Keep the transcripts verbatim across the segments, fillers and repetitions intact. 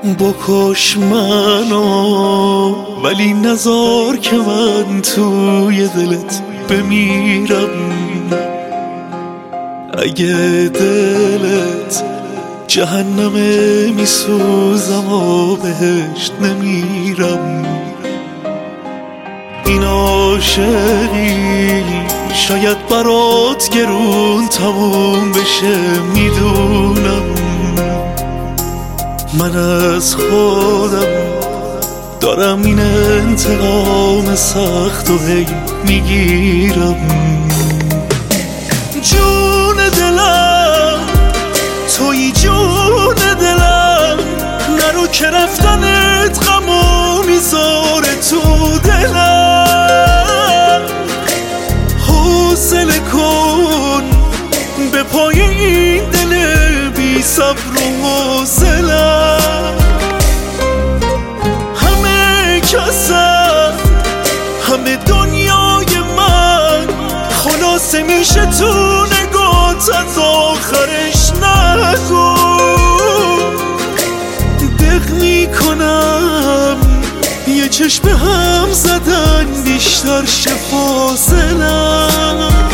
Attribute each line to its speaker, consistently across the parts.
Speaker 1: بکش منو ولی نذار که من توی دلت بمیرم. اگه دلت جهنمه میسوزم و بهشت نمیرم. این عاشقی شاید برات گرون تموم بشه، میدونم من از خودم دارم این انتقام سخت و هی میگیرم. جون دلم توی جون دلم، نرو که رفتنت غمو میذاره تو دلم. حوصله کن به پای این دل بی صبر و حوصله‌ام. همه کسم همه دنیای من خلاصه میشه تو نگات، از آخرش نگو. دق میکنم یه چشم هم زدن بیشتر شه فاصله‌ام.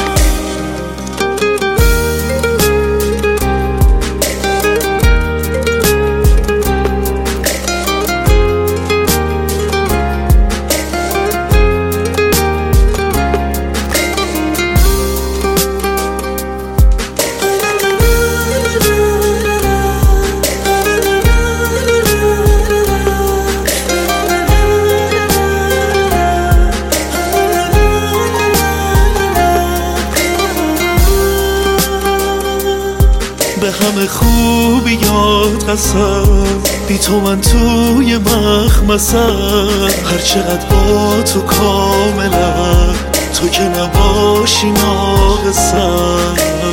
Speaker 1: به همه خوبیات قسم، بی تو من توی مخمسم. هر چقدر با تو کاملم، تو که نباشی ناقصم.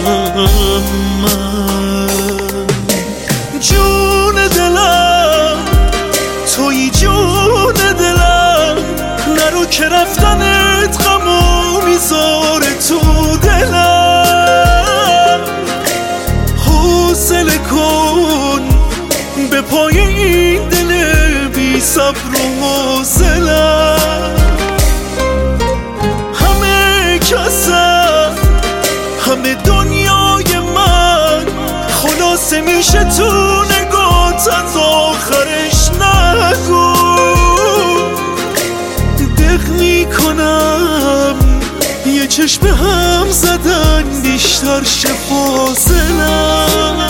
Speaker 1: جون دلم توی جون دلم، نرو که رفتنت غمو میذاره تو دلم. حوصله کن به پای این دل بی صبر و حوصله‌ام. همه کسم همه دنیای من خلاصه میشه تو نگات، از آخرش نگو. دق میکنم یه چشم هم زدن بیشتر شه فاصله‌ام.